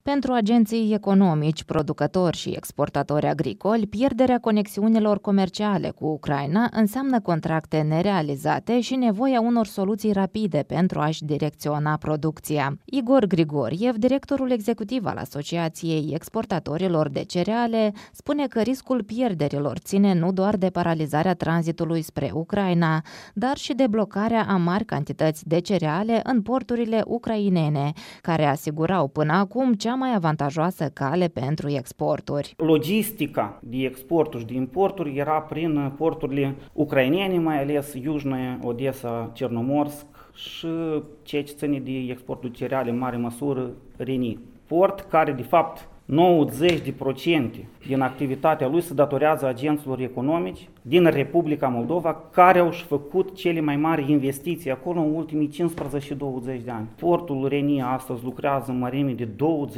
Pentru agenții economici, producători și exportatori agricoli, pierderea conexiunilor comerciale cu Ucraina înseamnă contracte nerealizate și nevoia unor soluții rapide pentru a-și direcționa producția. Igor Grigoriev, directorul executiv al Asociației Exportatorilor de Cereale, spune că riscul pierderilor ține nu doar de paralizarea tranzitului spre Ucraina, dar și de blocarea a mari cantități de cereale în porturile ucrainene, care asigurau până acum cea mai avantajoasă cale pentru exporturi. Logistica de exporturi și de importuri era prin porturile ucrainene, mai ales Iujnă, Odessa, Cernomorsk și ceea ce ține de exportul cereale în mare măsură Reni. Port care de fapt 90% din activitatea lui se datorează agenților economici din Republica Moldova, care au făcut cele mai mari investiții acolo în ultimii 15 și 20 de ani. Portul Reni astăzi lucrează în mărime de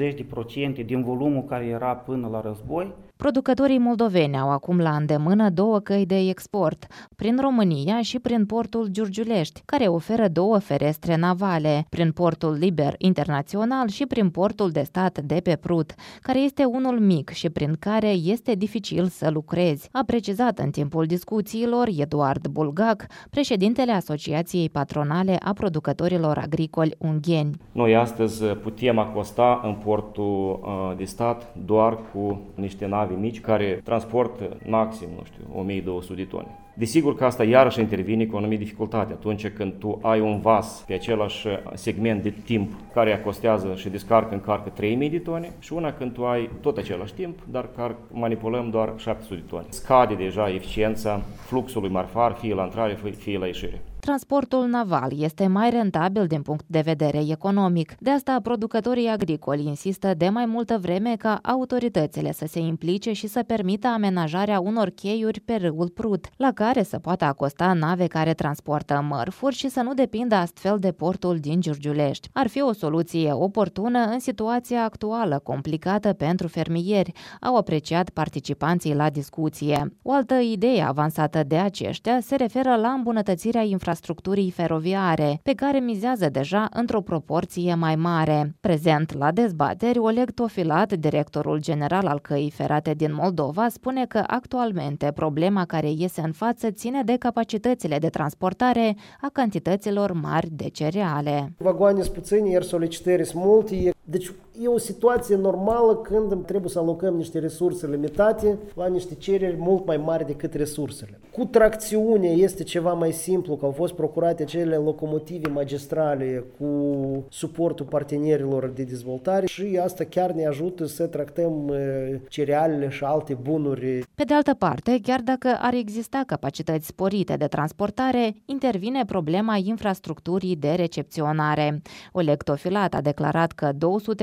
20% din volumul care era până la război. Producătorii moldoveni au acum la îndemână două căi de export, prin România și prin portul Giurgiulești, care oferă două ferestre navale, prin portul liber internațional și prin portul de stat de pe Prut, care este unul mic și prin care este dificil să lucrezi, a precizat în timpul discuțiilor Eduard Bulgac, președintele Asociației Patronale a Producătorilor Agricoli Ungheni. Noi astăzi putem acosta în portul de stat doar cu niște nave mici care transportă maxim, 1200 de tone. Desigur că asta iarăși intervine cu o anumită dificultate atunci când tu ai un vas pe același segment de timp care acostează și încarcă 3000 de tone și una când tu ai tot același timp, dar manipulăm doar 700 de tone. Scade deja eficiența fluxului marfar, fie la intrare, fie la ieșire. Transportul naval este mai rentabil din punct de vedere economic. De asta, producătorii agricoli insistă de mai multă vreme ca autoritățile să se implice și să permită amenajarea unor cheiuri pe râul Prut, la care să poată acosta nave care transportă mărfuri și să nu depindă astfel de portul din Giurgiulești. Ar fi o soluție oportună în situația actuală, complicată pentru fermieri, au apreciat participanții la discuție. O altă idee avansată de aceștia se referă la îmbunătățirea infrastructurii feroviare, pe care mizează deja într-o proporție mai mare. Prezent la dezbateri, Oleg Tofilat, directorul general al Căii Ferate din Moldova, spune că actualmente problema care iese în față ține de capacitățile de transportare a cantităților mari de cereale. Vagoane sunt puține, iar solicitări sunt multe. Deci e o situație normală când trebuie să alocăm niște resurse limitate la niște cereri mult mai mari decât resursele. Cu tracțiune este ceva mai simplu, că au fost procurate acele locomotive magistrale cu suportul partenerilor de dezvoltare și asta chiar ne ajută să tractăm cerealele și alte bunuri. Pe de altă parte, chiar dacă ar exista capacități sporite de transportare, intervine problema infrastructurii de recepționare. Oleg Tofilat a declarat că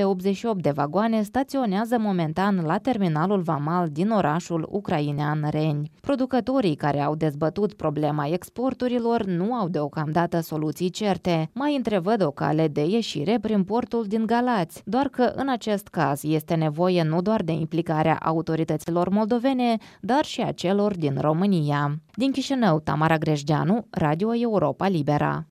288 de vagoane staționează momentan la terminalul vamal din orașul ucrainean Reni. Producătorii care au dezbătut problema exporturilor nu au deocamdată soluții certe. Mai întrevăd o cale de ieșire prin portul din Galați, doar că în acest caz este nevoie nu doar de implicarea autorităților moldovene, dar și a celor din România. Din Chișinău, Tamara Grejdeanu, Radio Europa Libera.